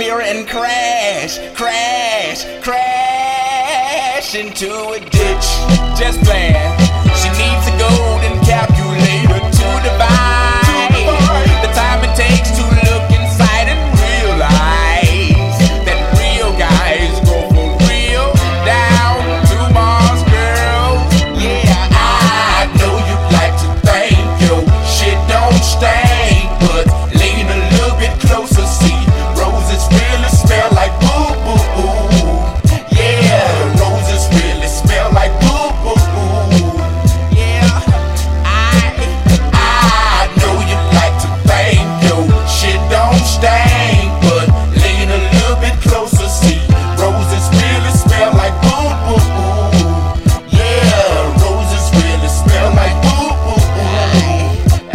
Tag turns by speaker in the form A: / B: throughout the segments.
A: mirror and crash into a ditch. Just playing. She needs a golden calculator to divide the time it takes to look inside and realize that real guys go for real down to Mars girls. Yeah, I know you like to think your shit don't stink, but lean a little bit closer, see roses really smell like boo boo boo. Yeah, roses really smell like boo boo boo. Yeah, I know you like to think your shit don't stink, but lean a little bit closer, see roses really smell like boo boo boo. Yeah, roses really smell like boo boo boo.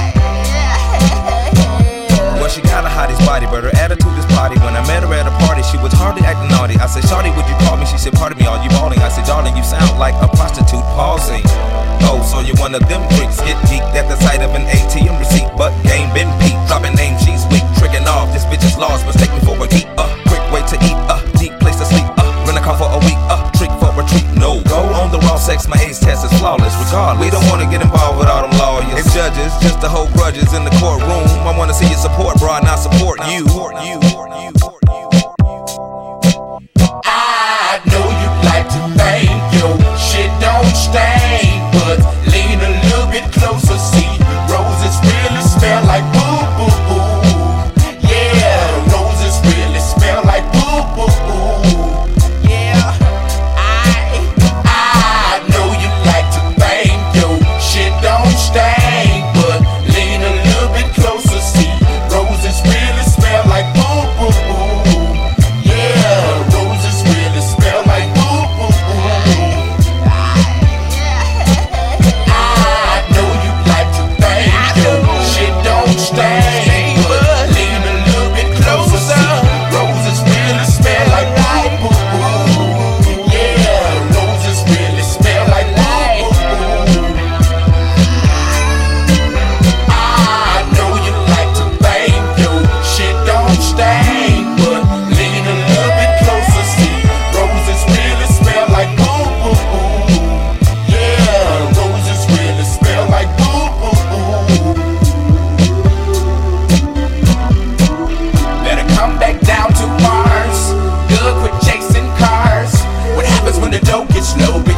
B: Well, she got a hottest body, but her attitude is potty. When I met her at a party, she was hardly acting naughty. I said, Shawty, would you call me? She said, pardon me, are you balling? I said, darling, you sound like a prostitute pausing. Oh, so you're one of them freaks, get geeked at the sight of an ATM receipt, but game been peaked. Dropping name, she's weak, tricking off. This bitch is lost, mistake me for a geek. Quick way to eat, deep place to sleep. Rent a car for a week, trick for retreat. No, go on the raw sex, my age test is flawless. Regardless, we don't wanna get involved with all them lawyers and judges, just to hold grudges in the courtroom. I wanna see you support, bro, not support you.
A: I know you like to think your shit don't stink, but lean a little bit closer, see roses really smell like boo boo boo. Yeah, roses really smell like boo boo boo. Yeah, I know you like to think your shit don't stink, but lean a little bit closer, see roses really smell like boo boo boo. Yeah, roses really smell like boo boo boo. I know you like to think your shit don't stink, but lean a little bit closer. Roses really smell like boo boo boo. Yeah, roses really smell like boo boo boo. I know you like to think your shit don't stink, but lean a little bit closer, see roses really smell like boo boo boo. Yeah, roses really smell like boo boo boo. Better come back down to Mars. Good, quit chasing cars. What happens when the dough gets low?